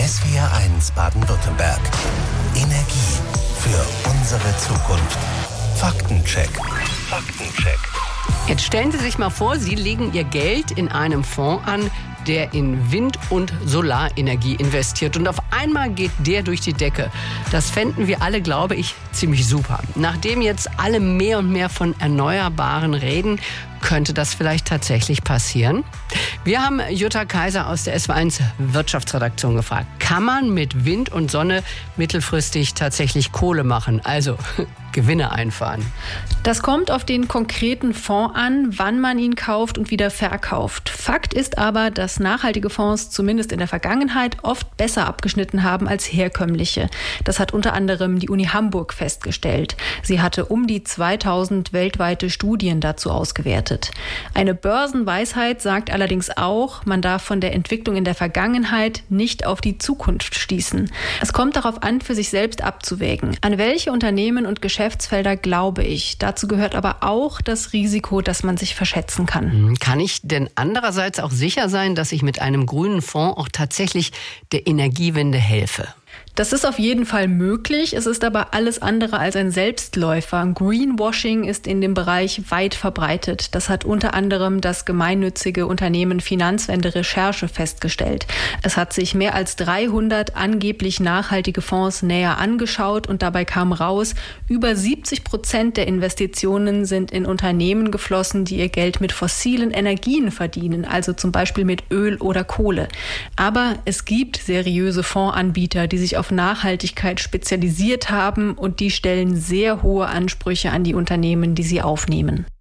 SWR1 Baden-Württemberg. Energie für unsere Zukunft. Faktencheck. Jetzt stellen Sie sich mal vor, Sie legen Ihr Geld in einem Fonds an, der in Wind- und Solarenergie investiert. Und auf einmal geht der durch die Decke. Das fänden wir alle, glaube ich, ziemlich super. Nachdem jetzt alle mehr und mehr von Erneuerbaren reden, könnte das vielleicht tatsächlich passieren? Wir haben Jutta Kaiser aus der SWR1 Wirtschaftsredaktion gefragt. Kann man mit Wind und Sonne mittelfristig tatsächlich Kohle machen? Also Gewinne einfahren? Das kommt auf den konkreten Fonds an, wann man ihn kauft und wieder verkauft. Fakt ist aber, dass nachhaltige Fonds zumindest in der Vergangenheit oft besser abgeschnitten haben als herkömmliche. Das hat unter anderem die Uni Hamburg festgestellt. Sie hatte um die 2000 weltweite Studien dazu ausgewertet. Eine Börsenweisheit sagt allerdings auch, man darf von der Entwicklung in der Vergangenheit nicht auf die Zukunft schließen. Es kommt darauf an, für sich selbst abzuwägen. An welche Unternehmen und Geschäftsfelder glaube ich? Dazu gehört aber auch das Risiko, dass man sich verschätzen kann. Kann ich denn andererseits auch sicher sein, dass ich mit einem grünen Fonds auch tatsächlich der Energiewende helfe? Das ist auf jeden Fall möglich. Es ist aber alles andere als ein Selbstläufer. Greenwashing ist in dem Bereich weit verbreitet. Das hat unter anderem das gemeinnützige Unternehmen Finanzwende Recherche festgestellt. Es hat sich mehr als 300 angeblich nachhaltige Fonds näher angeschaut und dabei kam raus, über 70% der Investitionen sind in Unternehmen geflossen, die ihr Geld mit fossilen Energien verdienen, also zum Beispiel mit Öl oder Kohle. Aber es gibt seriöse Fondsanbieter, die sich auf Nachhaltigkeit spezialisiert haben und die stellen sehr hohe Ansprüche an die Unternehmen, die sie aufnehmen.